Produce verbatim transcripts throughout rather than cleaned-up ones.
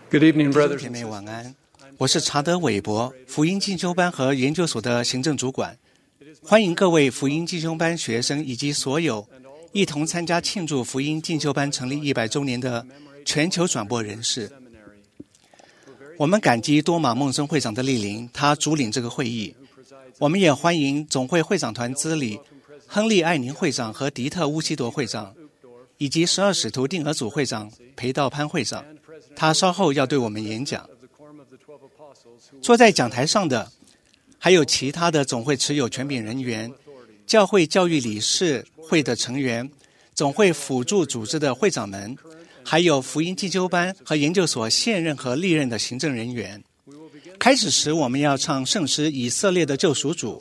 Good evening, 弟兄 brothers 姐 and 妹 sisters. 晚安，我是查德韦伯，福音进修班和研究所的行政主管。欢迎各位福音进修班学生以及所有一同参加庆祝福音进修班成立一百周年的全球转播人士。我们感激多马孟森会长的莅临，他主领这个会议。我们也欢迎总会会长团资理亨利·艾宁会长和迪特·乌西铎会长，以及十二使徒定额组会长裴道潘会长。他稍后要对我们演讲。坐在讲台上的还有其他的总会持有权柄人员、教会教育理事会的成员、总会辅助组织的会长们，还有福音进修班和研究所现任和历任的行政人员。开始时，我们要唱圣诗《以色列的救赎主》。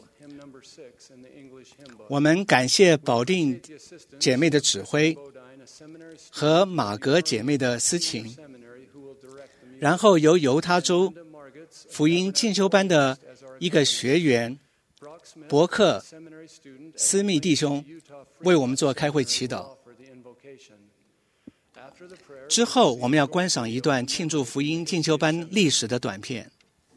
我们感谢保定姐妹的指挥和马格姐妹的司琴，然后由犹他州福音进修班的一个学员伯克斯密弟兄为我们做开会祈祷。之后，我们要观赏一段庆祝福音进修班历史的短片。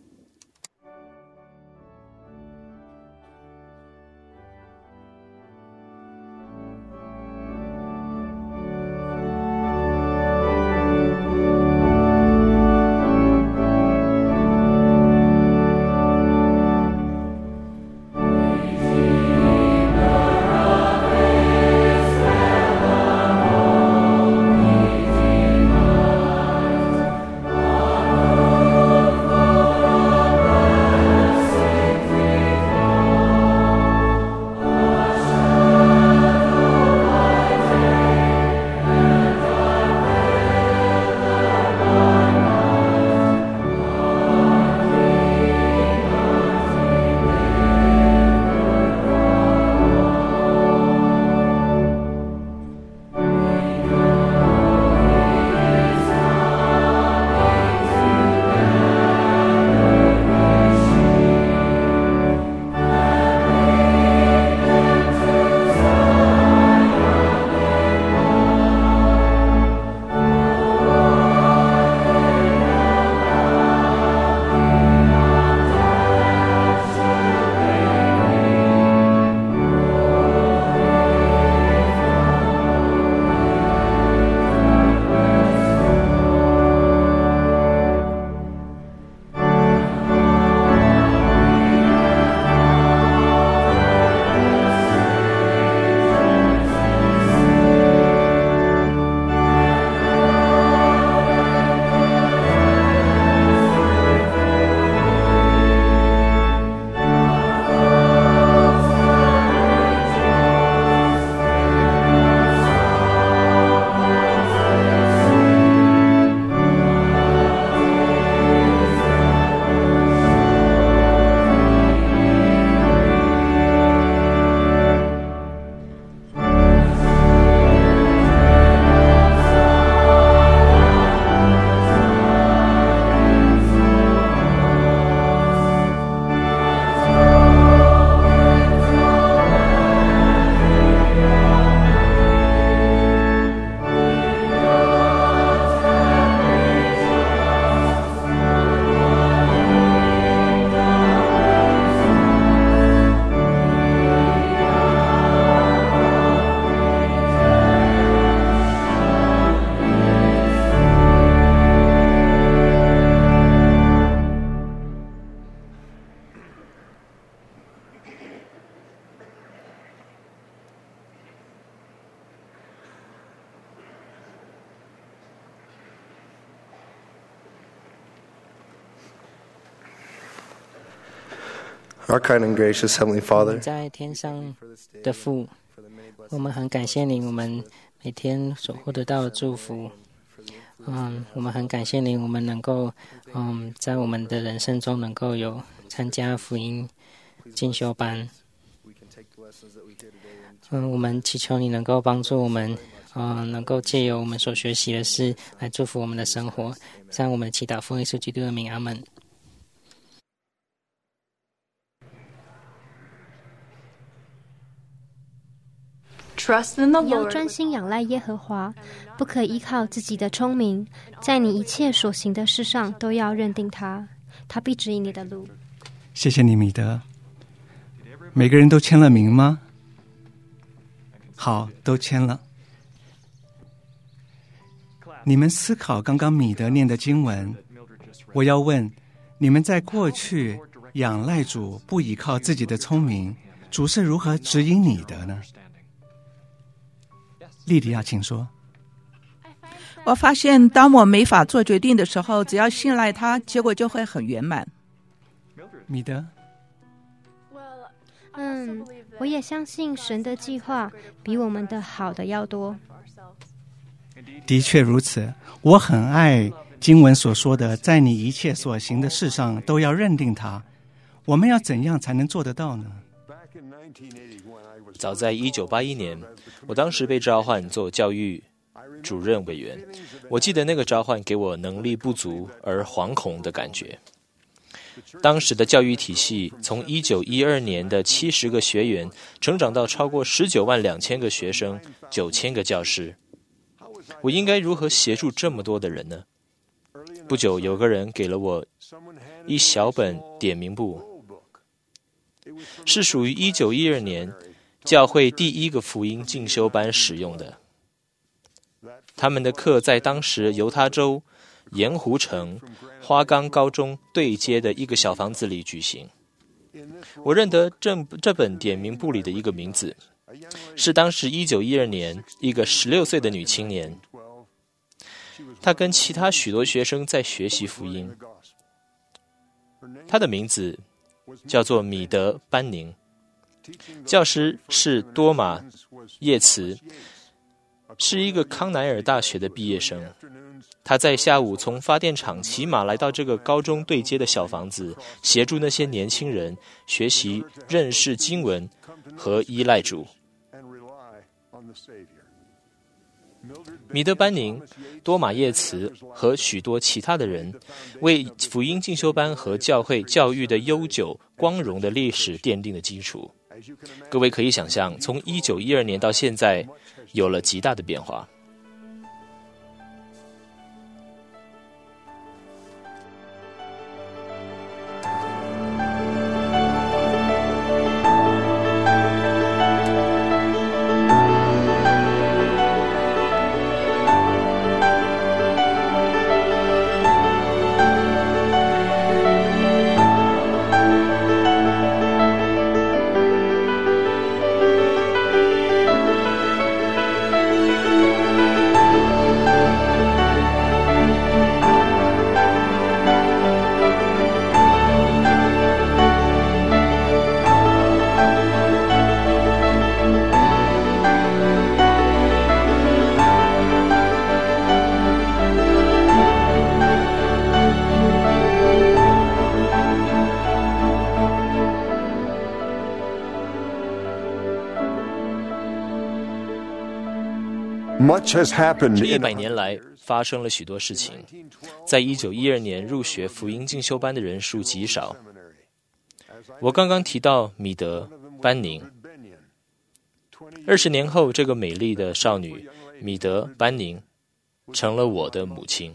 Our kind and gracious Heavenly 我 Father, 们在天上的父，我们很感谢你，我们每天所获得到的祝福。嗯，我们很感谢你，我们能够嗯在我们的人生中能够有参加福音进修班。嗯，我们祈求你能够帮助我们，嗯，能够借由我们所学习的事来祝福我们的生活。向我们祈祷，奉耶稣基督的名，阿门。 Trust in the 你要 Lord. 专心仰赖耶和华，不可依靠自己的聪明，在你一切所行的事上都要认定他，他必指引你的路。 谢谢你，米德。每个人都签了名吗？好，都签了。你们思考刚刚米德念的经文，我要问，你们在过去仰赖主，不依靠自己的聪明，主是如何指引你的呢？莉迪亚，请说。 我发现当我没法做决定的时候，只要信赖他，结果就会很圆满。 米德。 嗯，我也相信神的计划比我们的好的要多。 的确如此，我很爱经文所说的，在你一切所行的事上都要认定他。我们要怎样才能做得到呢？ 早在一九八一年，我当时被召唤做教育主任委员。我记得那个召唤给我能力不足而惶恐的感觉。当时的教育体系从一九一二年的七十个学员成长到超过十九万两千个学生，九千个教师。我应该如何协助这么多的人呢？不久，有个人给了我一小本点名簿，是属于一九一二年教会第一个福音进修班使用的。他们的课在当时犹他州盐湖城花岗高中对接的一个小房子里举行。我认得这这本点名簿里的一个名字，是当时一九一二年一个十六岁的女青年。她跟其他许多学生在学习福音。她的名字叫做米德·班宁，教师是多马·叶茨，是一个康奈尔大学的毕业生。他在下午从发电厂骑马来到这个高中对接的小房子，协助那些年轻人学习认识经文和依赖主。米德·班宁、多马·叶茨和许多其他的人为福音进修班和教会教育的悠久光荣的历史奠定了基础。各位可以想象，从一九一二年到现在有了极大的变化。这一百年来发生了许多事情。在一九一二年入学福音进修班的人数极少。我刚刚提到米德·班宁。二十年后，这个美丽的少女米德·班宁成了我的母亲。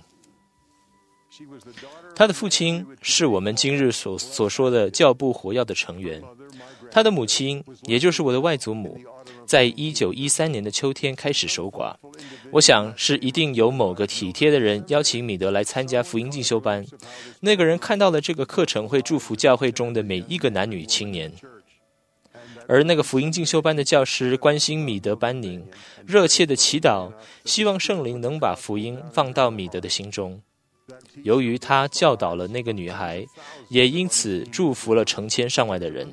她的父亲是我们今日所所说的教部活跃的成员。她的母亲，也就是我的外祖母，在一九一三年的秋天开始守寡。我想是一定有某个体贴的人邀请米德来参加福音进修班。那个人看到了这个课程会祝福教会中的每一个男女青年。而那个福音进修班的教师关心米德·班宁，热切的祈祷，希望圣灵能把福音放到米德的心中。由于他教导了那个女孩，也因此祝福了成千上万的人。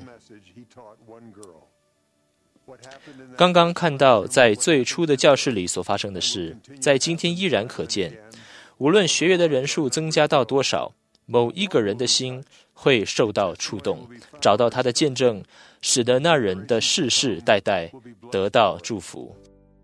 刚刚看到在最初的教室里所发生的事，在今天依然可见。无论学员的人数增加到多少，某一个人的心会受到触动，找到他的见证，使得那人的世世代代得到祝福。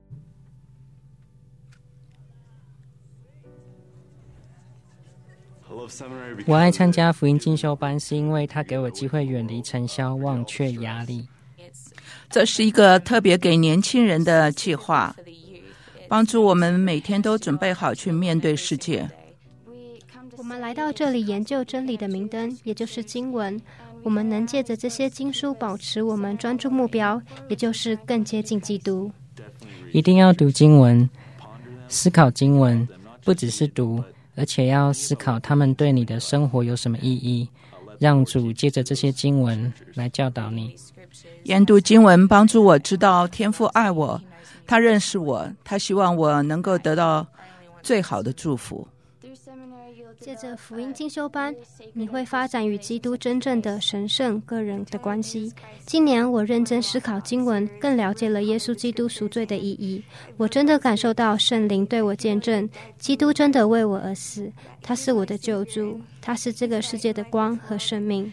我爱参加福音进修班，是因为它给我机会远离尘嚣，忘却压力。 这是一个特别给年轻人的计划，帮助我们每天都准备好去面对世界。 我们来到这里研究真理的明灯，也就是经文。我们能借着这些经书保持我们专注目标，也就是更接近基督。 一定要读经文，思考经文，不只是读，而且要思考他们对你的生活有什么意义，让主借着这些经文来教导你。 研读经文帮助我知道天父爱我，他认识我，他希望我能够得到最好的祝福。 借着福音进修班，你会发展与基督真正的神圣个人的关系。今年我认真思考经文，更了解了耶稣基督赎罪的意义。我真的感受到圣灵对我见证，基督真的为我而死，他是我的救主，他是这个世界的光和生命。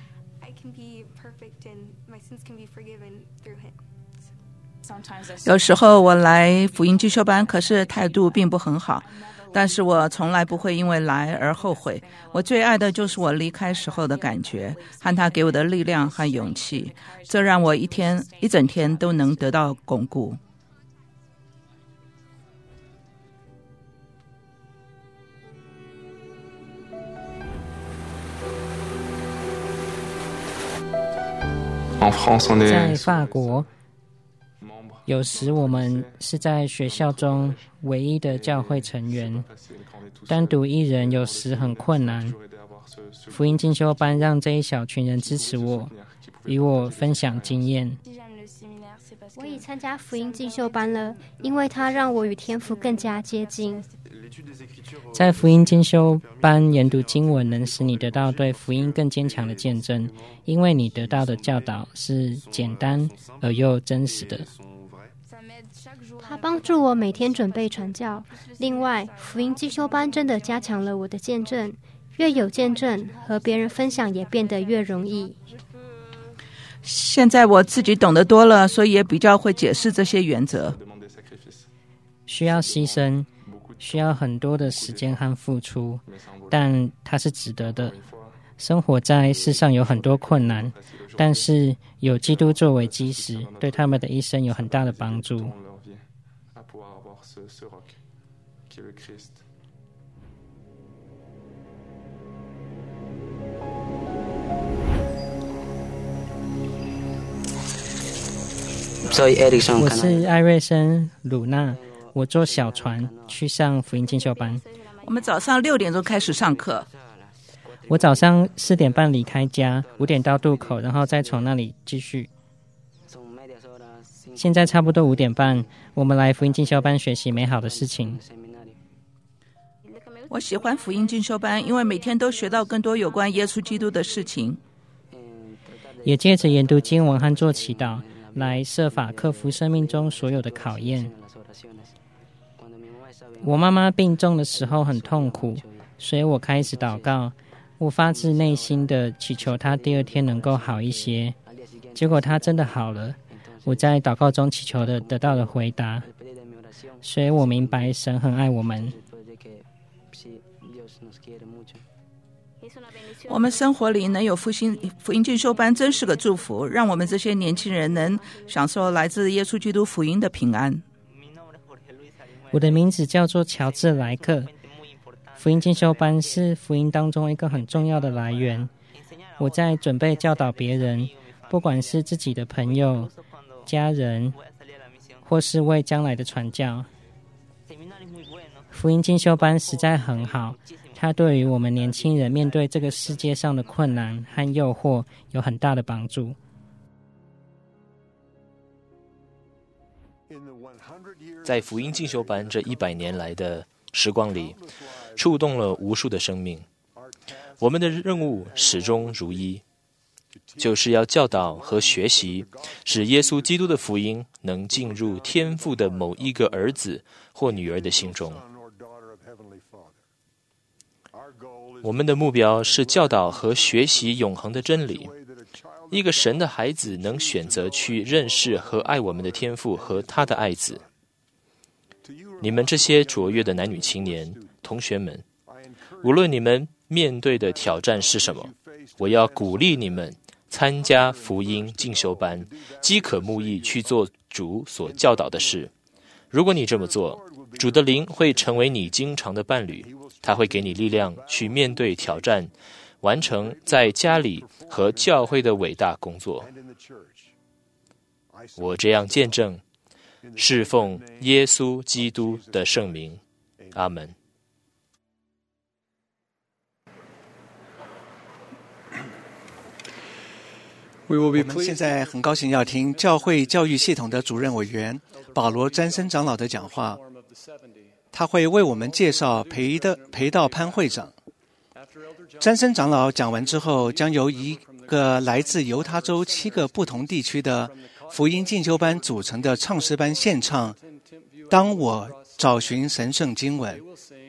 有时候我来福音进修班，可是态度并不很好，但是我从来不会因为来而后悔。我最爱的就是我离开时候的感觉，和他给我的力量和勇气，这让我一天一整天都能得到巩固。 在法国，有时我们是在学校中唯一的教会成员，单独一人有时很困难。福音进修班让这一小群人支持我，与我分享经验。 我已参加福音进修班了，因为它让我与天父更加接近。 在福音进修班研读经文，能使你得到对福音更坚强的见证，因为你得到的教导是简单而又真实的。 它帮助我每天准备传教。另外，福音进修班真的加强了我的见证，越有见证，和别人分享也变得越容易。 现在我自己懂得多了，所以也比较会解释这些原则。 需要牺牲，需要很多的时间和付出，但它是值得的。生活在世上有很多困难，但是有基督作为基石，对他们的一生有很大的帮助。我是艾瑞森·鲁纳，我坐小船去上福音进修班。 我们早上六点钟开始上课。 我早上四点半离开家，五点到渡口，然后再从那里继续。现在差不多五点半，我们来福音进修班学习美好的事情。 我喜欢福音进修班，因为每天都学到更多有关耶稣基督的事情， 也借着研读经文和做祈祷，来设法克服生命中所有的考验。我妈妈病重的时候很痛苦，所以我开始祷告，我发自内心的祈求她第二天能够好一些。结果她真的好了，我在祷告中祈求的得到了回答，所以我明白神很爱我们。 我们生活里能有福音福音进修班，真是个祝福，让我们这些年轻人能享受来自耶稣基督福音的平安。 我的名字叫做乔治莱克，福音进修班是福音当中一个很重要的来源。我在准备教导别人，不管是自己的朋友、家人，或是为将来的传教。福音进修班实在很好，它对于我们年轻人面对这个世界上的困难和诱惑有很大的帮助。 在福音进修班这一百年来的时光里，触动了无数的生命。我们的任务始终如一，就是要教导和学习，使耶稣基督的福音能进入天父的某一个儿子或女儿的心中。我们的目标是教导和学习永恒的真理。一个神的孩子能选择去认识和爱我们的天父和他的爱子。你们这些卓越的男女青年同学们，无论你们面对的挑战是什么，我要鼓励你们参加福音进修班，饥渴慕义去做主所教导的事。如果你这么做，主的灵会成为你经常的伴侣，他会给你力量去面对挑战，完成在家里和教会的伟大工作。我这样见证，侍奉耶稣基督的圣名，阿门。 我们现在很高兴要听教会教育系统的主任委员保罗·詹森长老的讲话，他会为我们介绍裴的裴道潘会长。詹森长老讲完之后，将由一个来自犹他州七个不同地区的福音进修班组成的唱诗班献唱《当我找寻神圣经文》，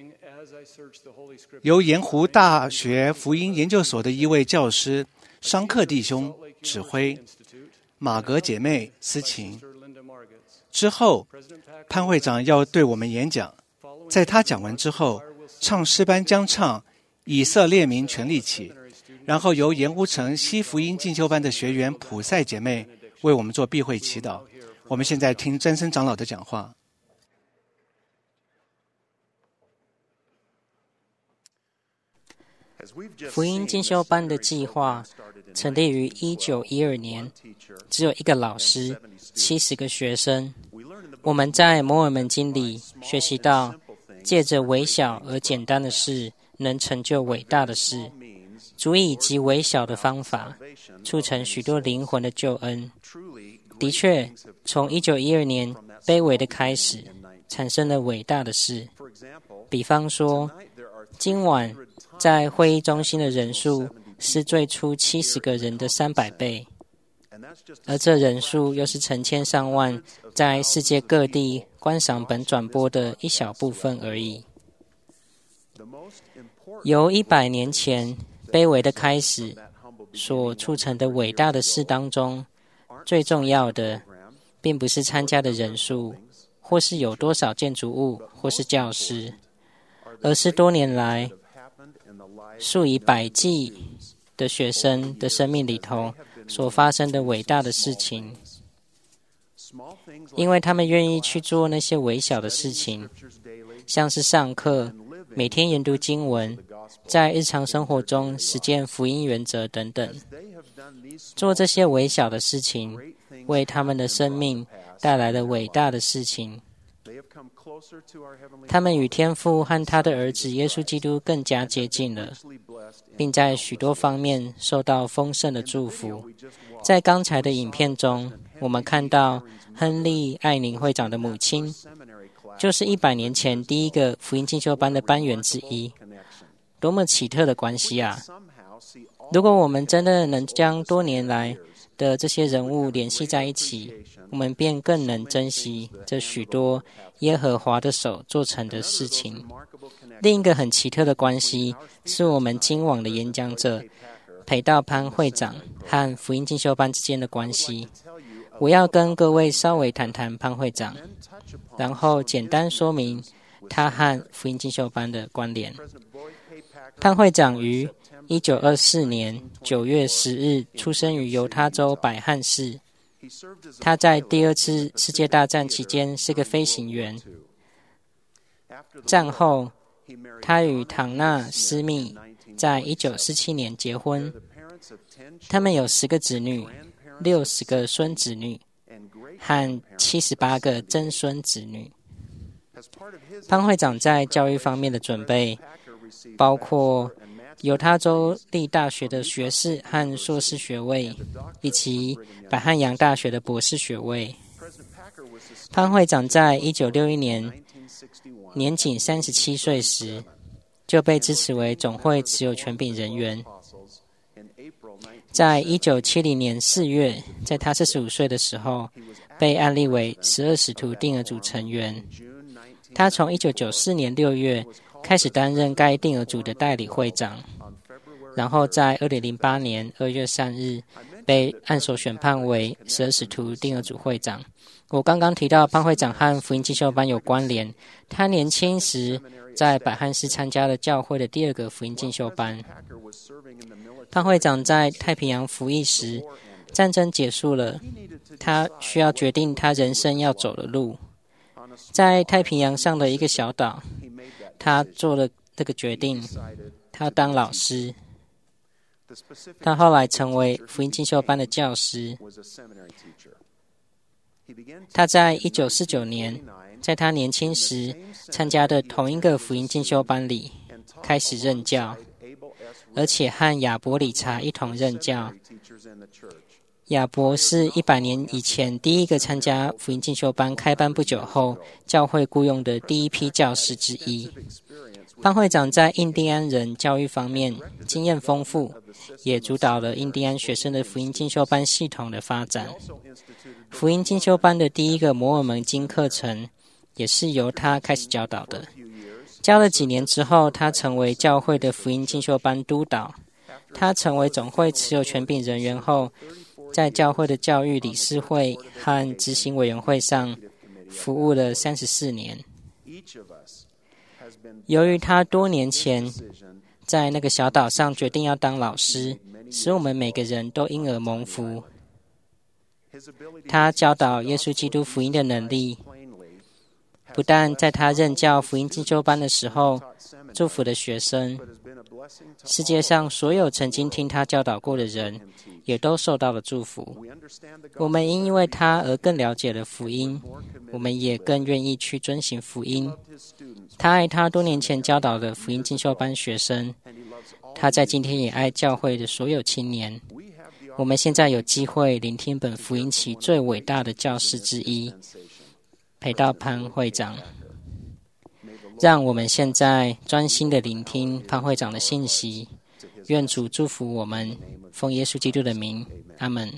由盐湖大学福音研究所的一位教师商克弟兄指挥，马格姐妹司琴。之后，潘会长要对我们演讲。在他讲完之后，唱诗班将唱《以色列民全立起》，然后由盐湖城西福音进修班的学员普赛姐妹为我们做闭会祈祷。我们现在听詹森长老的讲话。 福音进修班的计划成立于一九一二年，只有一个老师，七十个学生。我们在摩尔门经里学习到，借着微小而简单的事，能成就伟大的事。主以极微小的方法，促成许多灵魂的救恩。的确，从一九一二年卑微的开始，产生了伟大的事。比方说，今晚在会议中心的人数是最初七十个人的三百倍，而这人数又是成千上万在世界各地观赏本转播的一小部分而已。由一百年前卑微的开始所促成的伟大的事当中，最重要的并不是参加的人数，或是有多少建筑物，或是教师，而是多年来数以百计的学生的生命里头所发生的伟大的事情。因为他们愿意去做那些微小的事情，像是上课、每天研读经文，在日常生活中实践福音原则等等。做这些微小的事情，为他们的生命带来了伟大的事情。他们与天父和他的儿子耶稣基督更加接近了，并在许多方面受到丰盛的祝福。在刚才的影片中，我们看到亨利·艾宁会长的母亲就是一百年前第一个福音进修班的班员之一。多么奇特的关系啊！如果我们真的能将多年来的这些人物联系在一起，我们便更能珍惜这许多耶和华的手做成的事情。另一个很奇特的关系是我们今往的演讲者裴道潘会长和福音进修班之间的关系。我要跟各位稍微谈谈潘会长，然后简单说明他和福音进修班的关联。潘会长于一九二四年九月十日出生于犹他州百汉市。他在第二次世界大战期间是个飞行员。战后，他与唐纳·斯密在一九四七年结婚。他们有十个子女，六十个孙子女和七十八个曾孙子女。潘会长在教育方面的准备包括犹他州立大学的学士和硕士学位，以及百汉洋大学的博士学位。潘会长在一九六一年年仅三十七岁时就被支持为总会持有权柄人员。在一九七零年四月，在他四十五岁的时候，被按立为十二使徒定额组成员。他从一九九四年六月开始担任该定额组的代理会长，然后在二零零八年二月三日被按手选判为十二使徒第二组会长。我刚刚提到潘会长和福音进修班有关联，他年轻时在百汉市参加了教会的第二个福音进修班。潘会长在太平洋服役时，战争结束了，他需要决定他人生要走的路。在太平洋上的一个小岛，他做了这个决定，他要当老师。他后来成为福音进修班的教师。他在一九四九年，在他年轻时参加的同一个福音进修班里开始任教，而且和亚伯理查一同任教。亚伯是一百年以前第一个参加福音进修班开班不久后教会雇用的第一批教师之一。潘会长在印第安人教育方面经验丰富，也主导了印第安学生的福音进修班系统的发展。福音进修班的第一个摩尔门经课程也是由他开始教导的。教了几年之后，他成为教会的福音进修班督导。他成为总会持有权柄人员后，在教会的教育理事会和执行委员会上服务了三十四年。由于他多年前在那个小岛上决定要当老师，使我们每个人都因而蒙福。他教导耶稣基督福音的能力，不但在他任教福音进修班的时候祝福了学生，世界上所有曾经听他教导过的人也都受到了祝福。我们因为他而更了解了福音，我们也更愿意去遵行福音。他爱他多年前教导的福音进修班学生，他在今天也爱教会的所有青年。我们现在有机会聆听本福音期最伟大的教师之一，裴道潘会长。让我们现在专心的聆听潘会长的信息。愿主祝福我们，奉耶稣基督的名，阿们。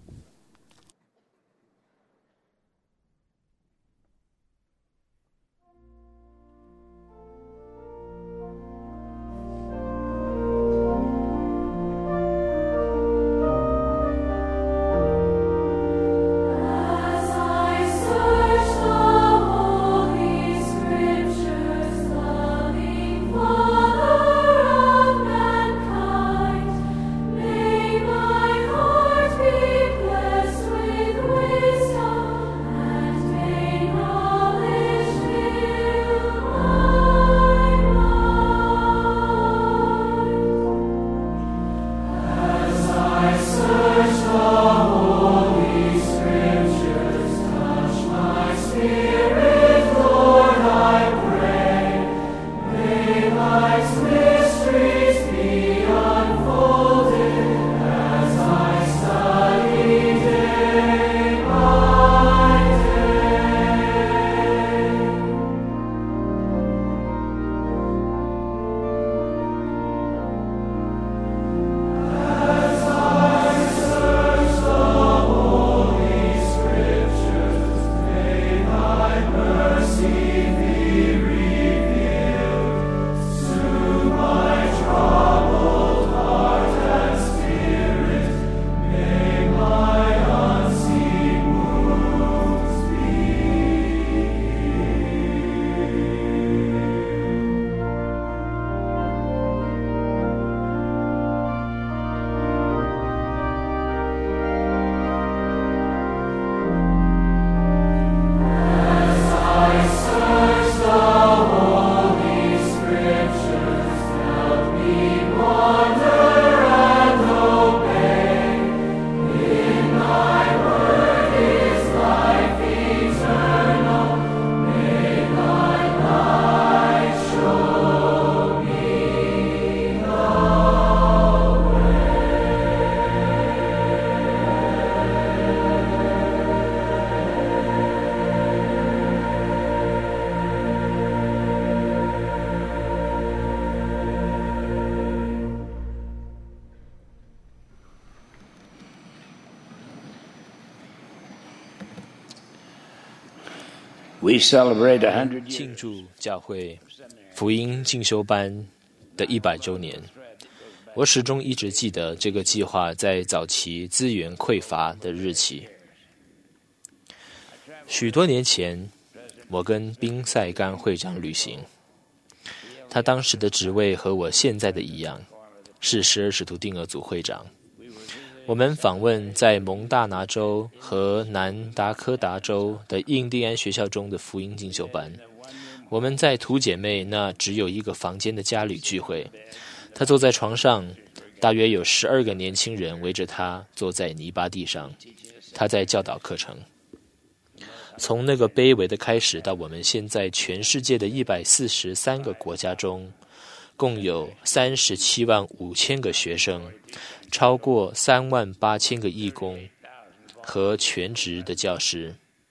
庆祝教会福音进修班的一百周年。 我始终一直记得这个计划在早期资源匮乏的日期。许多年前，我跟宾塞甘会长旅行，他当时的职位和我现在的一样，是十二使徒定额组会长。我们访问在蒙大拿州和南达科达州的印第安学校中的福音进修班。我们在土姐妹那只有一个房间的家里聚会，她坐在床上，大约有十二个年轻人围着她坐在泥巴地上，她在教导课程。从那个卑微的开始到我们现在全世界的一百四十三个国家中，共有三十七万五千个学生，超过三万八千个义工和全职的教师。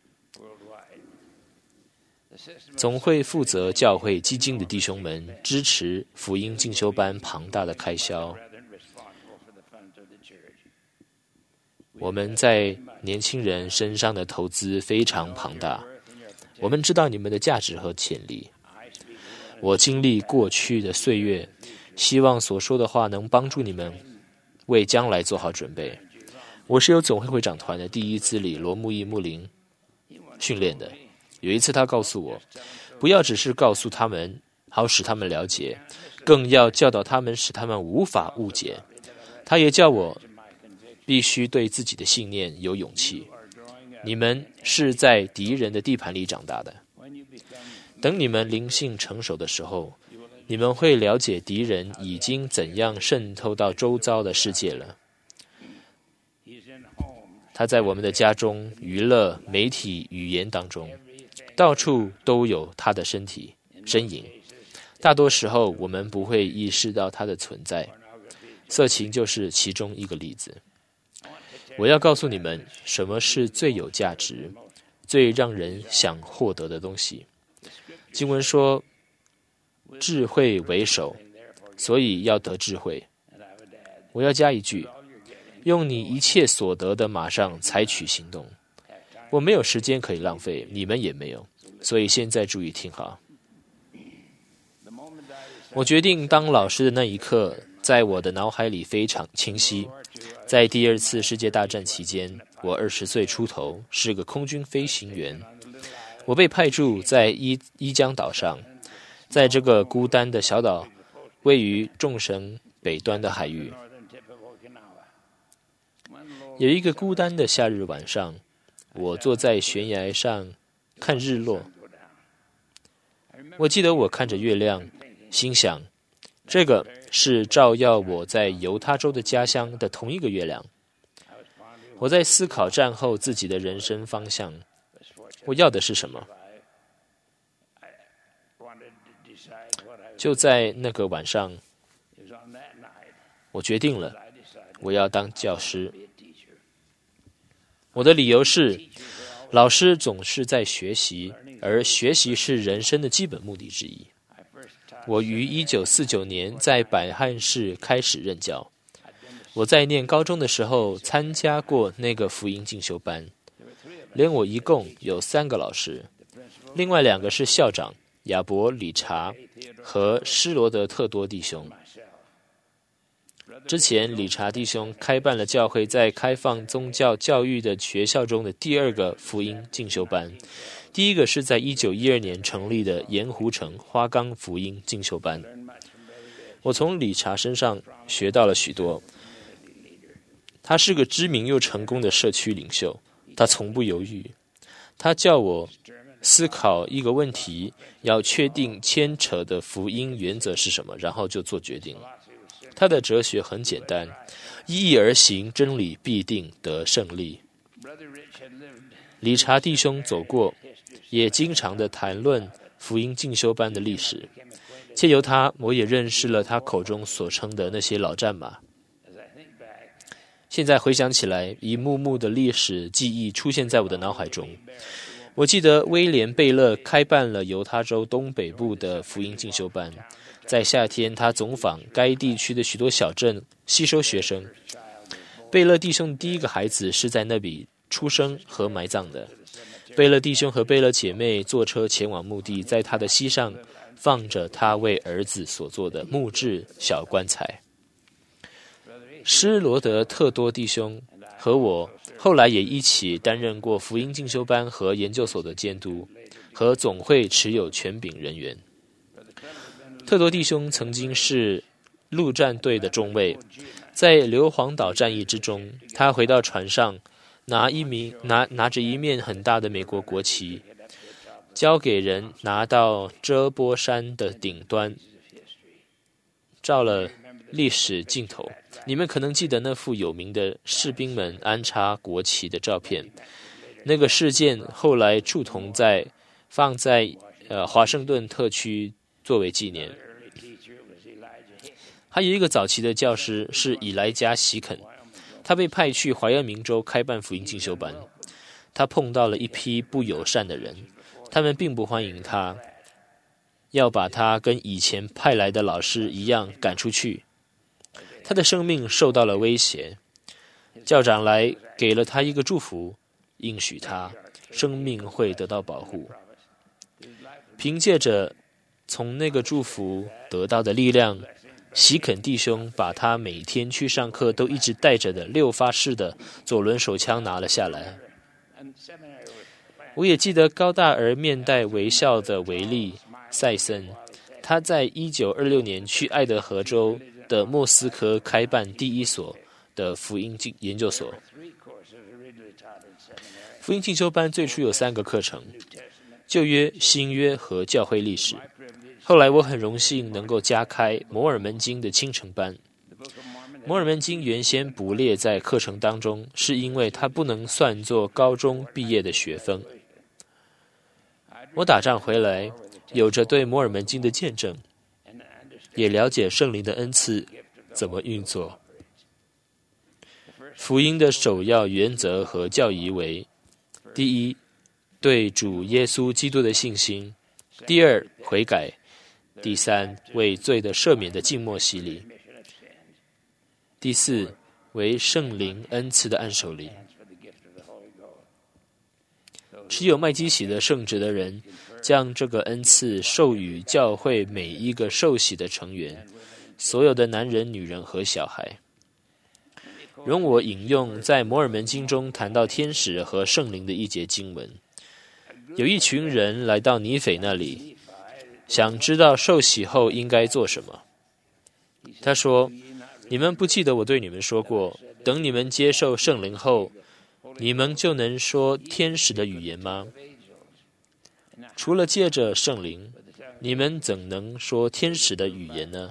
总会负责教会基金的弟兄们支持福音进修班庞大的开销。我们在年轻人身上的投资非常庞大，我们知道你们的价值和潜力。我经历过去的岁月，希望所说的话能帮助你们为将来做好准备。我是由总会会长团的第一资理罗木易穆林训练的。有一次他告诉我，不要只是告诉他们好使他们了解，更要教导他们使他们无法误解。他也叫我必须对自己的信念有勇气。你们是在敌人的地盘里长大的，等你们灵性成熟的时候，你们会了解敌人已经怎样渗透到周遭的世界了。他在我们的家中、娱乐、媒体、语言当中，到处都有他的身体身影。大多时候我们不会意识到他的存在，色情就是其中一个例子。我要告诉你们，什么是最有价值、最让人想获得的东西。经文说，智慧为首，所以要得智慧。我要加一句，用你一切所得的马上采取行动。我没有时间可以浪费，你们也没有，所以现在注意听好。我决定当老师的那一刻，在我的脑海里非常清晰。在第二次世界大战期间，我二十岁出头，是个空军飞行员。我被派驻在伊伊江岛上，在这个孤单的小岛，位于众神北端的海域。有一个孤单的夏日晚上，我坐在悬崖上看日落。我记得我看着月亮，心想，这个是照耀我在犹他州的家乡的同一个月亮。我在思考战后自己的人生方向，我要的是什么？就在那个晚上，我决定了，我要当教师。我的理由是，老师总是在学习，而学习是人生的基本目的之一。我于一九四九年在百汉市开始任教。我在念高中的时候参加过那个福音进修班，连我一共有三个老师，另外两个是校长亚伯、理查和施罗德特多弟兄。之前理查弟兄开办了教会在开放宗教教育的学校中的第二个福音进修班，第一个是在一九一二年成立的盐湖城花岗福音进修班。我从理查身上学到了许多。他是个知名又成功的社区领袖，他从不犹豫。他叫我思考一个问题，要确定牵扯的福音原则是什么，然后就做决定。他的哲学很简单，依义而行，真理必定得胜利。理查弟兄走过，也经常的谈论福音进修班的历史，借由他，我也认识了他口中所称的那些老战马。现在回想起来，一幕幕的历史记忆出现在我的脑海中。我记得威廉·贝勒开办了犹他州东北部的福音进修班，在夏天他总访该地区的许多小镇，吸收学生。贝勒弟兄的第一个孩子是在那里出生和埋葬的。贝勒弟兄和贝勒姐妹坐车前往墓地，在他的膝上放着他为儿子所做的木质小棺材。 施罗德特多弟兄和我后来也一起担任过福音进修班和研究所的监督，和总会持有权柄人员。特多弟兄曾经是陆战队的中尉，在硫磺岛战役之中，他回到船上，拿一名拿拿着一面很大的美国国旗，交给人拿到遮波山的顶端，照了历史镜头。你们可能记得那幅有名的士兵们安插国旗的照片，那个事件后来贮同在放在呃华盛顿特区作为纪念。还有一个早期的教师是以莱加·席肯，他被派去怀俄明州开办福音进修班。他碰到了一批不友善的人，他们并不欢迎他，要把他跟以前派来的老师一样赶出去。他的生命受到了威胁，校长来给了他一个祝福，应许他生命会得到保护。凭借着从那个祝福得到的力量，席肯弟兄把他每天去上课都一直带着的六发式的左轮手枪拿了下来。我也记得高大而面带微笑的维利·塞森，他在一九二六年去爱德荷州的莫斯科开办第一所的福音研究所。福音进修班最初有三个课程：旧约、新约和教会历史。后来我很荣幸能够加开摩尔门经的清晨班。摩尔门经原先不列在课程当中，是因为它不能算作高中毕业的学分。我打仗回来，有着对摩尔门经的见证，也了解圣灵的恩赐怎么运作。福音的首要原则和教义为：第一，对主耶稣基督的信心；第二，悔改；第三，为罪的赦免的静默洗礼；第四，为圣灵恩赐的按手礼。持有麦基洗的圣职的人，将这个恩赐授予教会每一个受洗的成员，所有的男人、女人和小孩。容我引用在摩尔门经中谈到天使和圣灵的一节经文。有一群人来到尼斐那里，想知道受洗后应该做什么。他说：你们不记得我对你们说过，等你们接受圣灵后，你们就能说天使的语言吗？除了借着圣灵，你们怎能说天使的语言呢？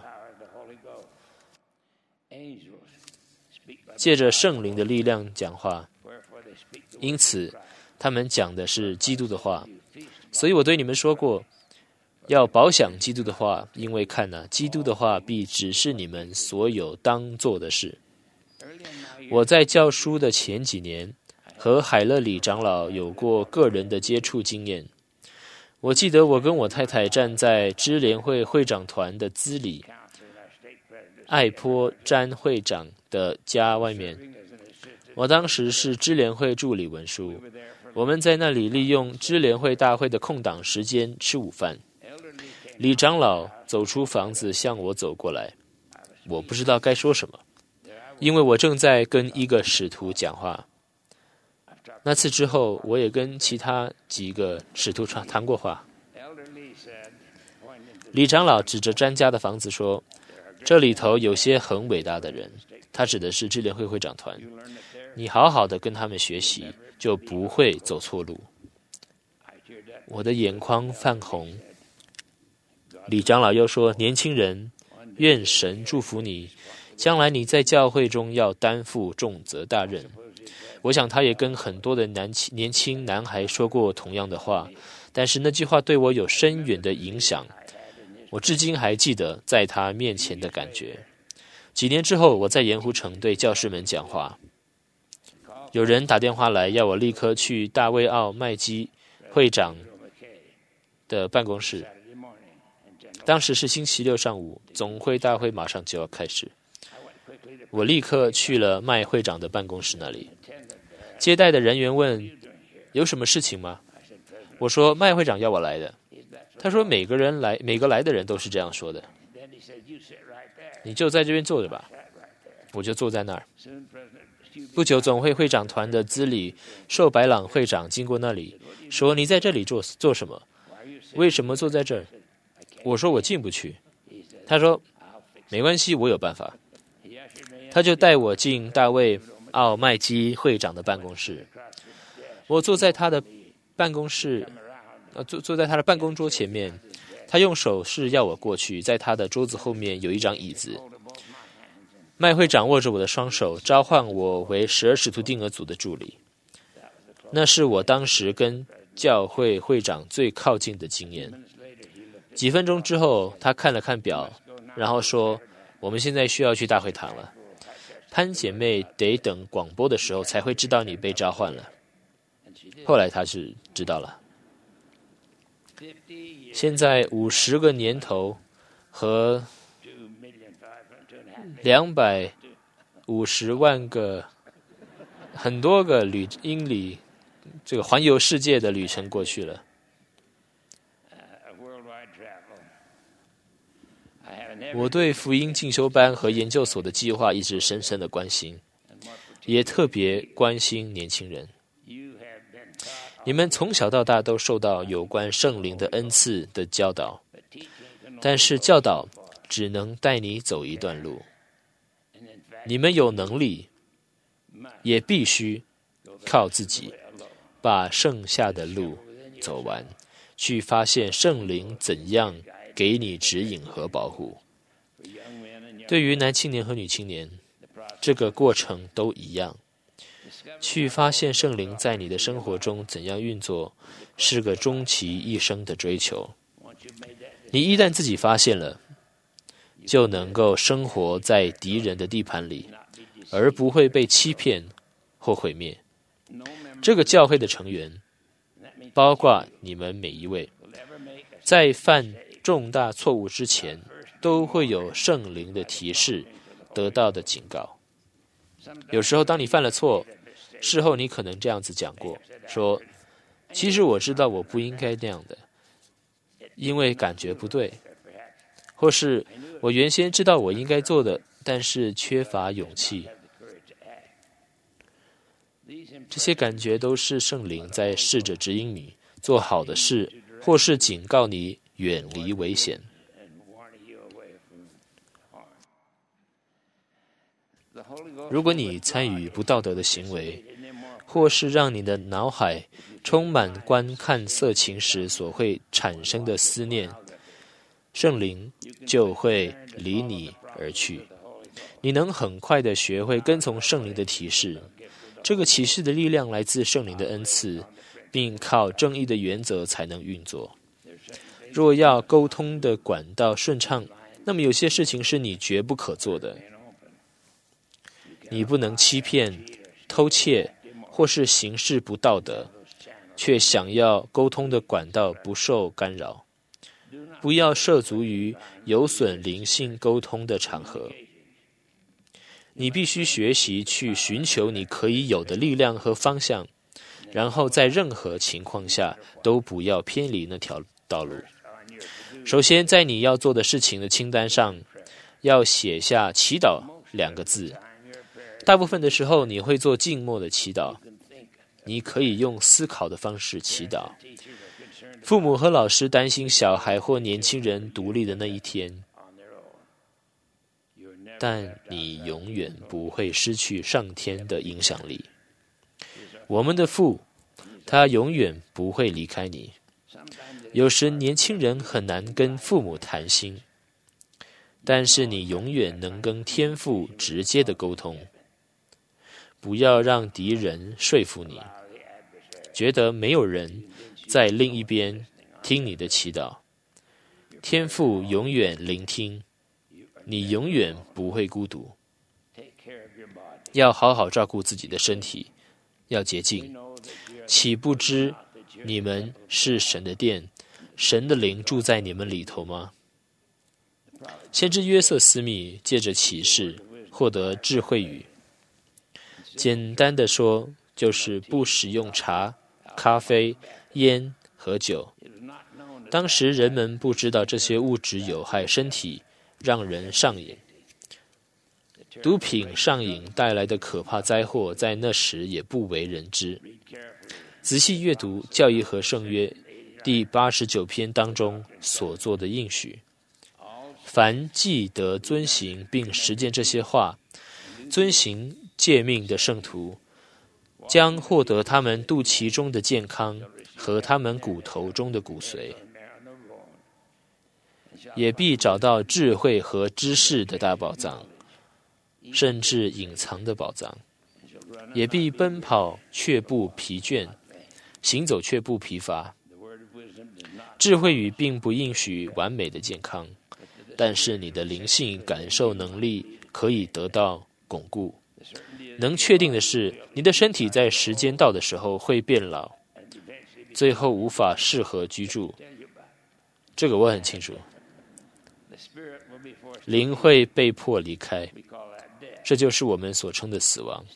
借着圣灵的力量讲话，因此他们讲的是基督的话。所以我对你们说过，要饱享基督的话，因为看哪、啊，基督的话必指示你们所有当做的事。我在教书的前几年，和海勒里长老有过个人的接触经验。我记得我跟我太太站在支联会会长团的资里艾坡詹会长的家外面，我当时是支联会助理文书，我们在那里利用支联会大会的空档时间吃午饭。李长老走出房子向我走过来，我不知道该说什么，因为我正在跟一个使徒讲话。那次之后，我也跟其他几个使徒谈过话。李长老指着詹家的房子说，这里头有些很伟大的人，他指的是支联会会长团，你好好的跟他们学习，就不会走错路。我的眼眶泛红。李长老又说，年轻人，愿神祝福你，将来你在教会中要担负重责大任。我想他也跟很多的男年轻男孩说过同样的话，但是那句话对我有深远的影响，我至今还记得在他面前的感觉。几年之后，我在盐湖城对教师们讲话，有人打电话来要我立刻去大卫奥麦基会长的办公室。当时是星期六上午，总会大会马上就要开始。我立刻去了麦会长的办公室那里。接待的人员问，有什么事情吗？我说麦会长要我来的。他说每个人来每个来的人都是这样说的，你就在这边坐着吧。 我就坐在那儿。不久，总会会长团的资理寿白朗会长经过那里，说：“你在这里做做什么？为什么坐在这儿？”我说：“我进不去。”他说：“没关系，我有办法。”他就带我进大卫·奥麦基会长的办公室。我坐在他的办公室，呃，坐坐在他的办公桌前面。他用手势要我过去，在他的桌子后面有一张椅子。麦会长握着我的双手，召唤我为十二使徒定额组的助理。那是我当时跟教会会长最靠近的经验。几分钟之后，他看了看表，然后说：“我们现在需要去大会堂了。潘姐妹得等广播的时候才会知道你被召唤了。”后来他是知道了。现在五十个年头和两百五十万个很多个旅英里，这个环游世界的旅程过去了。我对福音进修班和研究所的计划一直深深的关心，也特别关心年轻人。你们从小到大都受到有关圣灵的恩赐的教导，但是教导只能带你走一段路。你们有能力，也必须靠自己把剩下的路走完，去发现圣灵怎样给你指引和保护。对于男青年和女青年，这个过程都一样。去发现圣灵在你的生活中怎样运作，是个终其一生的追求。你一旦自己发现了，就能够生活在敌人的地盘里，而不会被欺骗或毁灭。这个教会的成员，包括你们每一位，在犯重大错误之前，都会有圣灵的提示，得到的警告。有时候当你犯了错，事后你可能这样子讲过，说其实我知道我不应该那样的，因为感觉不对，或是我原先知道我应该做的，但是缺乏勇气。这些感觉都是圣灵在试着指引你做好的事，或是警告你远离危险。如果你参与不道德的行为，或是让你的脑海充满观看色情时所会产生的思念，圣灵就会离你而去。你能很快地学会跟从圣灵的提示，这个启示的力量来自圣灵的恩赐，并靠正义的原则才能运作。若要沟通的管道顺畅，那么有些事情是你绝不可做的。你不能欺骗、偷窃或是行事不道德，却想要沟通的管道不受干扰。不要涉足于有损灵性沟通的场合。你必须学习去寻求你可以有的力量和方向，然后在任何情况下都不要偏离那条道路。首先，在你要做的事情的清单上，要写下祈祷两个字。大部分的时候你会做静默的祈祷，你可以用思考的方式祈祷。父母和老师担心小孩或年轻人独立的那一天，但你永远不会失去上天的影响力。我们的父，他永远不会离开你。有时年轻人很难跟父母谈心，但是你永远能跟天父直接的沟通。不要让敌人说服你，觉得没有人在另一边听你的祈祷。天父永远聆听，你永远不会孤独。要好好照顾自己的身体，要洁净。岂不知你们是神的殿，神的灵住在你们里头吗？先知约瑟斯密借着启示获得智慧语，简单的说，就是不使用茶、咖啡、烟和酒。当时人们不知道这些物质有害身体，让人上瘾。 毒品上瘾带来的可怕灾祸，在那时也不为人知。仔细阅读《教义和圣约》第八十九篇当中所做的应许，凡记得遵行并实践这些话，遵行诫命的圣徒，将获得他们肚脐中的健康和他们骨头中的骨髓，也必找到智慧和知识的大宝藏，甚至隐藏的宝藏，也必奔跑却不疲倦，行走却不疲乏。智慧语并不应许完美的健康，但是你的灵性感受能力可以得到巩固。能确定的是，你的身体在时间到的时候会变老，最后无法适合居住。这个我很清楚。灵会被迫离开，这就是我们所称的死亡。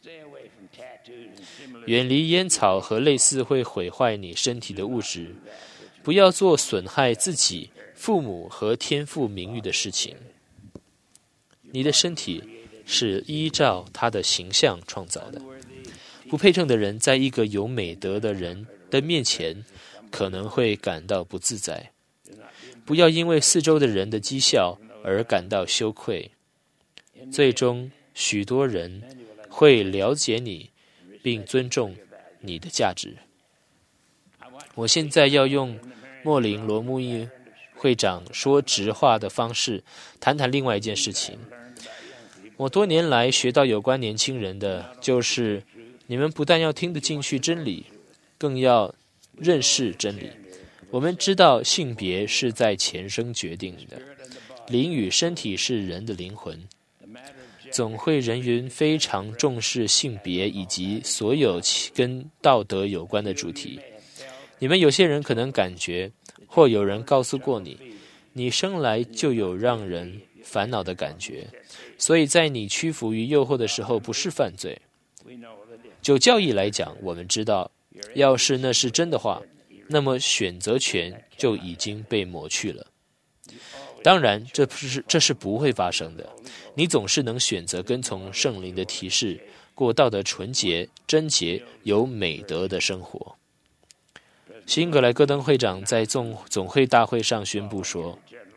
远离烟草和类似会毁坏你身体的物质，不要做损害自己、父母和天父名誉的事情。你的身体是依照他的形象创造的。不配称的人在一个有美德的人的面前可能会感到不自在。不要因为四周的人的讥笑而感到羞愧。最终，许多人会了解你并尊重你的价值。我现在要用莫林罗木义会长说直话的方式谈谈另外一件事情。我多年来学到有关年轻人的，就是你们不但要听得进去真理，更要认识真理。我们知道性别是在前生决定的，灵与身体是人的灵魂。总会人云非常重视性别以及所有跟道德有关的主题。你们有些人可能感觉，或有人告诉过你，你生来就有让人烦恼的感觉，所以在你屈服于诱惑的时候不是犯罪。就教义来讲，我们知道，要是那是真的话，那么选择权就已经被抹去了。当然，这不是这是不会发生的。你总是能选择跟从圣灵的提示，过道德纯洁、贞洁、有美德的生活。辛格莱戈登会长在总总会大会上宣布说，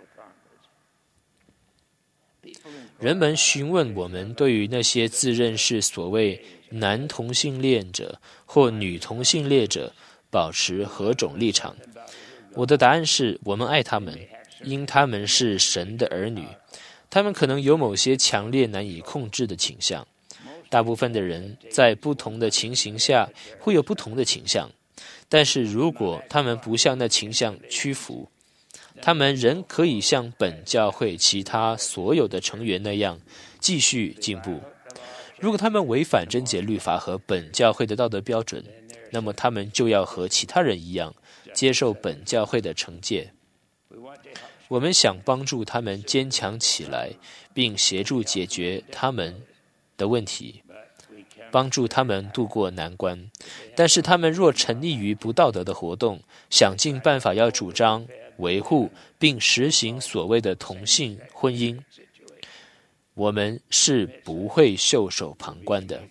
人们询问我们对于那些自认是所谓男同性恋者或女同性恋者保持何种立场。我的答案是，我们爱他们，因他们是神的儿女。他们可能有某些强烈难以控制的倾向。大部分的人在不同的情形下会有不同的倾向，但是如果他们不向那倾向屈服，他们仍可以像本教会其他所有的成员那样继续进步。如果他们违反贞洁律法和本教会的道德标准，那么他们就要和其他人一样接受本教会的惩戒。我们想帮助他们坚强起来，并协助解决他们的问题，帮助他们度过难关。但是他们若沉溺于不道德的活动，想尽办法要主张、维护并实行所谓的同性婚姻，我们是不会袖手旁观的。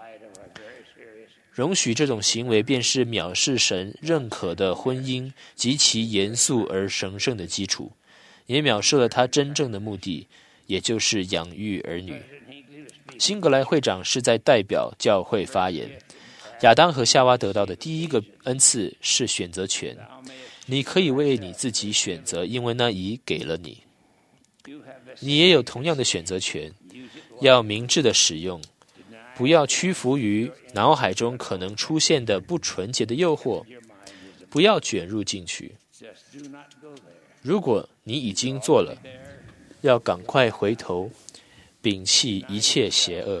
容许这种行为便是藐视神认可的婚姻及其严肃而神圣的基础，也藐视了他真正的目的，也就是养育儿女。辛格莱会长是在代表教会发言。亚当和夏娃得到的第一个恩赐是选择权，你可以为你自己选择，因为那已给了你。你也有同样的选择权，要明智的使用，不要屈服于脑海中可能出现的不纯洁的诱惑，不要卷入进去。如果你已经做了，要赶快回头，摒弃一切邪恶。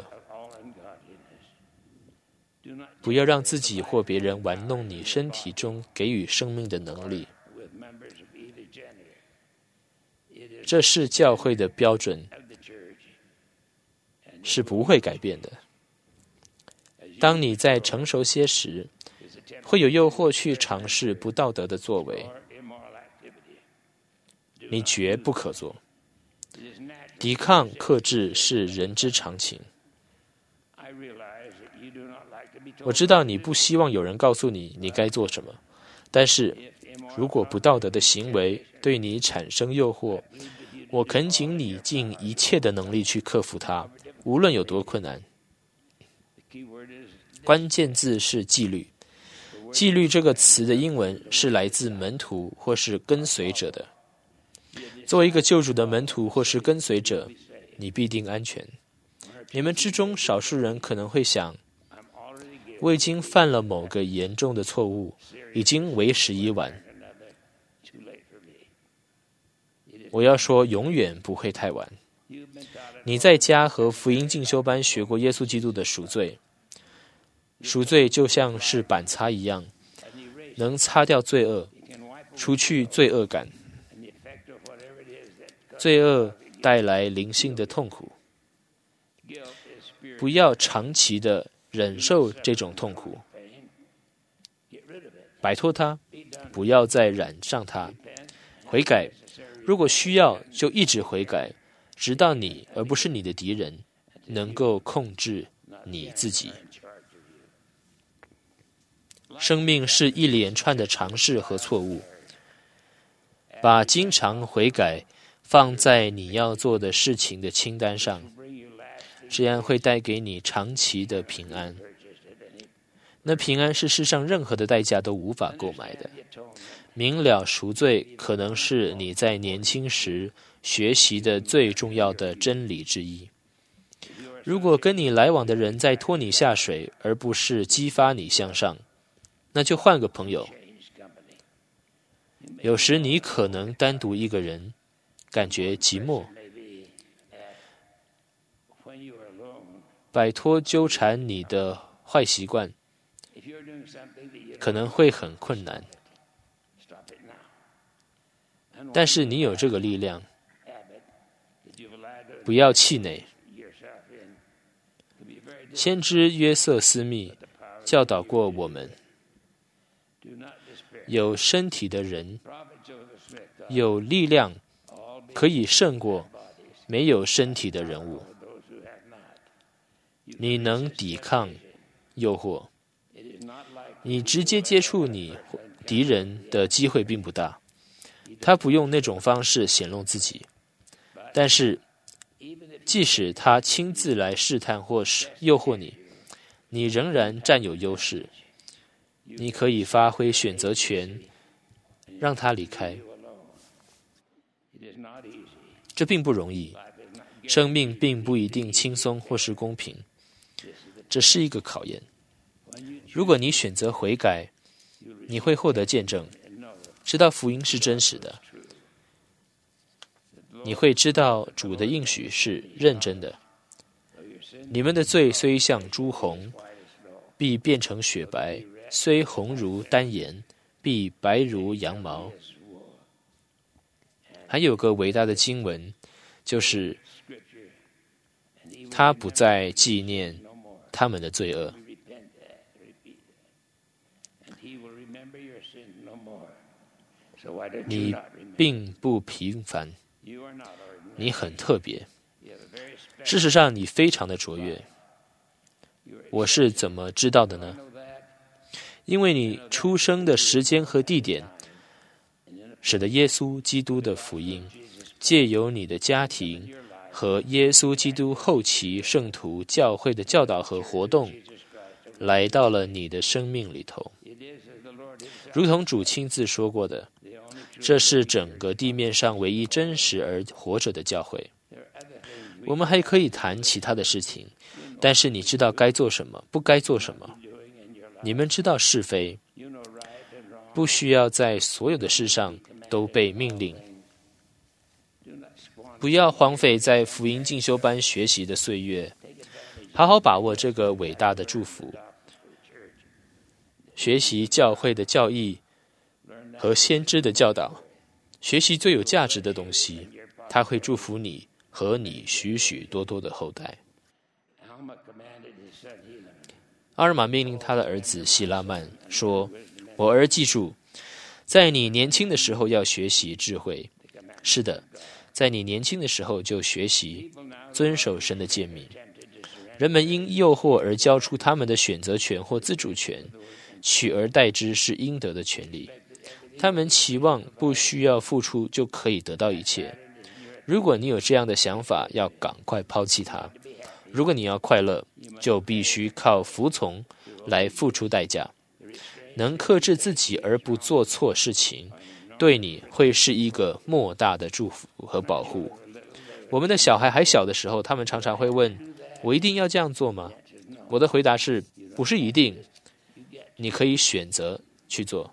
不要让自己或别人玩弄你身体中给予生命的能力。这是教会的标准，是不会改变的。当你在成熟些时，会有诱惑去尝试不道德的作为，你绝不可做。 抵抗、克制是人之常情。我知道你不希望有人告诉你你该做什么，但是如果不道德的行为对你产生诱惑，我恳请你尽一切的能力去克服它，无论有多困难。关键字是纪律。纪律这个词的英文是来自门徒或是跟随者的。作为一个救主的门徒或是跟随者，你必定安全。你们之中少数人可能会想，我已经犯了某个严重的错误，已经为时已晚。我要说，永远不会太晚。你在家和福音进修班学过耶稣基督的赎罪，赎罪就像是板擦一样，能擦掉罪恶，除去罪恶感。罪恶带来灵性的痛苦，不要长期的忍受这种痛苦，摆脱它，不要再染上它。悔改，如果需要就一直悔改，直到你而不是你的敌人能够控制你自己。生命是一连串的尝试和错误，把经常悔改放在你要做的事情的清单上，这样会带给你长期的平安。那平安是世上任何的代价都无法购买的。明了赎罪可能是你在年轻时学习的最重要的真理之一。如果跟你来往的人在拖你下水，而不是激发你向上，那就换个朋友。有时你可能单独一个人感觉寂寞，摆脱纠缠你的坏习惯可能会很困难，但是你有这个力量，不要气馁。先知约瑟斯密教导过我们，有身体的人有力量可以胜过没有身体的人物。你能抵抗诱惑，你直接接触你敌人的机会并不大，他不用那种方式显露自己。但是即使他亲自来试探或是诱惑你，你仍然占有优势。你可以发挥选择权，让他离开。这并不容易，生命并不一定轻松或是公平，这是一个考验。如果你选择悔改，你会获得见证，知道福音是真实的。你会知道主的应许是认真的。你们的罪虽像朱红，必变成雪白；虽红如丹颜，必白如羊毛。还有个伟大的经文，就是他不再纪念他们的罪恶。你并不平凡，你很特别。事实上，你非常的卓越。我是怎么知道的呢？因为你出生的时间和地点，使得耶稣基督的福音借由你的家庭和耶稣基督后期圣徒教会的教导和活动，来到了你的生命里头。如同主亲自说过的，这是整个地面上唯一真实而活着的教会。我们还可以谈其他的事情，但是你知道该做什么，不该做什么。你们知道是非，不需要在所有的事上都被命令。不要荒废在福音进修班学习的岁月，好好把握这个伟大的祝福。学习教会的教义和先知的教导，学习最有价值的东西，它会祝福你和你许许多多的后代。阿尔玛命令他的儿子希拉曼说：我儿记住，在你年轻的时候要学习智慧。是的， 在你年轻的时候就学习遵守神的诫命。人们因诱惑而交出他们的选择权或自主权，取而代之是应得的权利。他们期望不需要付出就可以得到一切。如果你有这样的想法，要赶快抛弃它。如果你要快乐，就必须靠服从来付出代价。能克制自己而不做错事情，对你会是一个莫大的祝福和保护。我们的小孩还小的时候，他们常常会问，我一定要这样做吗？我的回答是，不是一定，你可以选择去做。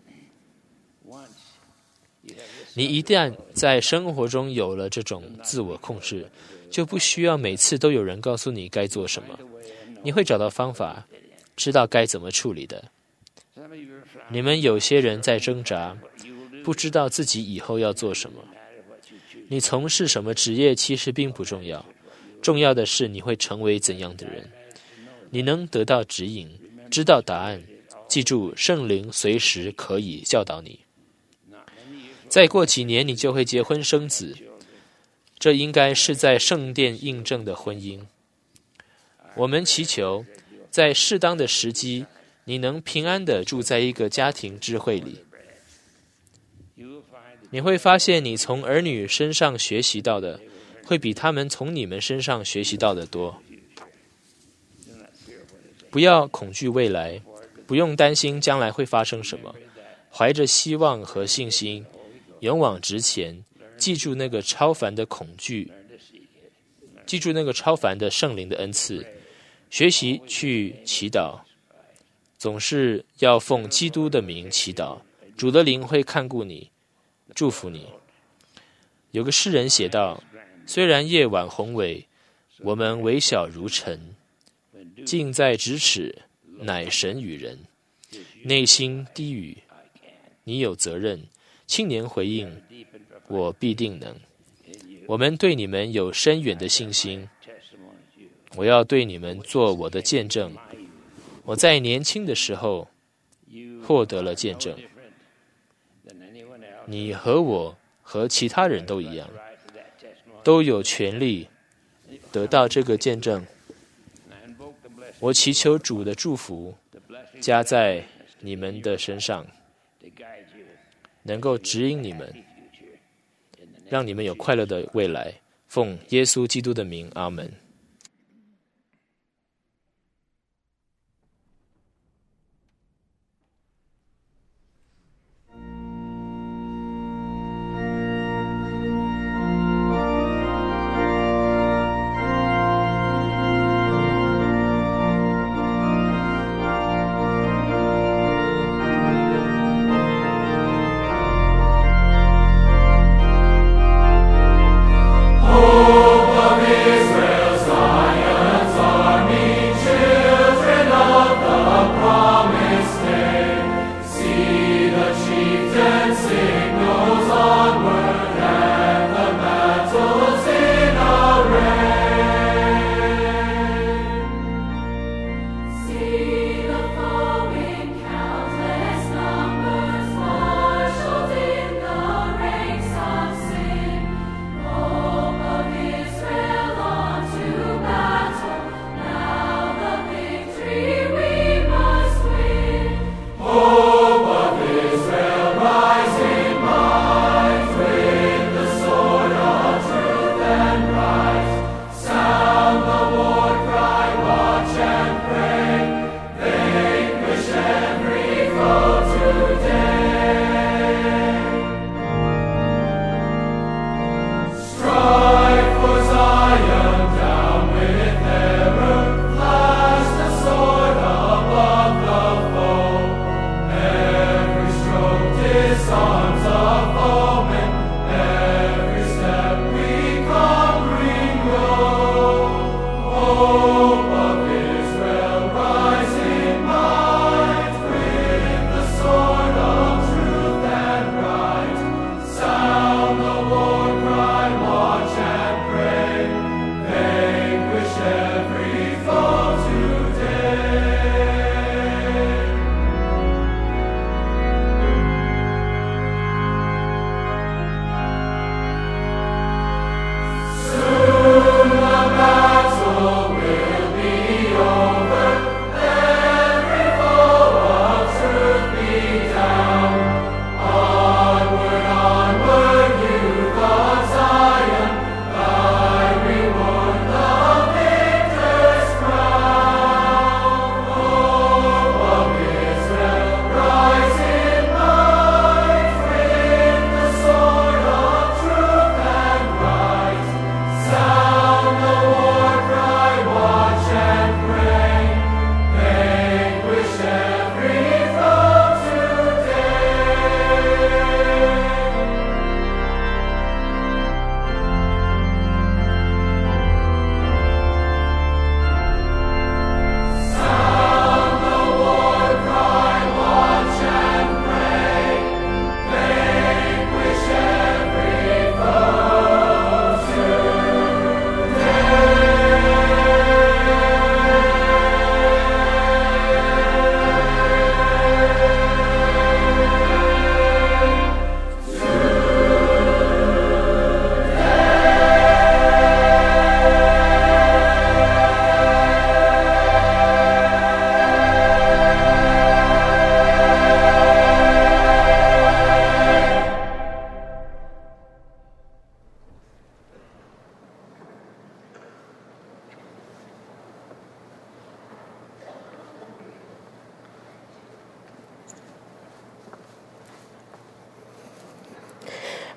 你一旦在生活中有了这种自我控制，就不需要每次都有人告诉你该做什么，你会找到方法，知道该怎么处理的。你们有些人在挣扎，不知道自己以后要做什么。你从事什么职业其实并不重要，重要的是你会成为怎样的人。你能得到指引，知道答案，记住圣灵随时可以教导你。再过几年你就会结婚生子，这应该是在圣殿印证的婚姻。我们祈求在适当的时机，你能平安地住在一个家庭智慧里。你会发现你从儿女身上学习到的，会比他们从你们身上学习到的多。不要恐惧未来，不用担心将来会发生什么，怀着希望和信心，勇往直前，记住那个超凡的恐惧，记住那个超凡的圣灵的恩赐，学习去祈祷，总是要奉基督的名祈祷，主的灵会看顾你，祝福你。有个诗人写道，虽然夜晚宏伟，我们微小如尘，近在咫尺，乃神与人。内心低语，你有责任，青年回应，我必定能。我们对你们有深远的信心，我要对你们做我的见证。我在年轻的时候获得了见证，你和我和其他人都一样，都有权利得到这个见证。我祈求主的祝福加在你们的身上，能够指引你们，让你们有快乐的未来。奉耶稣基督的名，阿们。 Hope of Israel's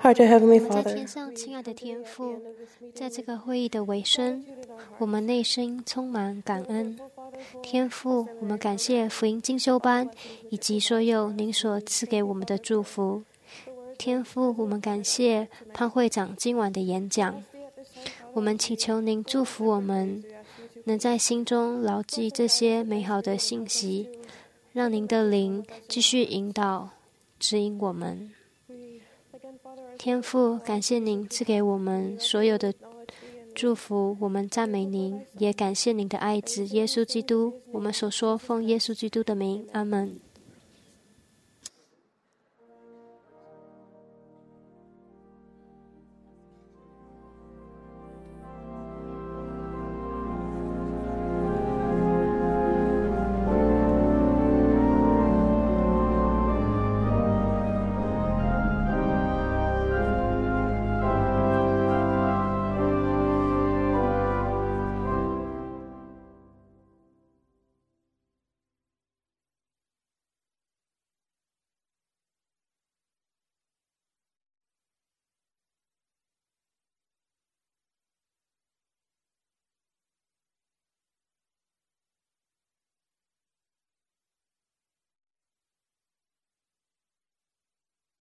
Our dear Heavenly 在 Father, 天上，亲爱的天父，在这个会议的尾声，我们内心充满感恩。天父，我们感谢福音进修班以及所有您所赐给我们的祝福。天父，我们感谢潘会长今晚的演讲。我们祈求您祝福我们，能在心中牢记这些美好的信息，让您的灵继续引导、指引我们。天父，感谢您赐给我们所有的祝福，我们赞美您，也感谢您的爱子耶稣基督。我们所说奉耶稣基督的名，阿们。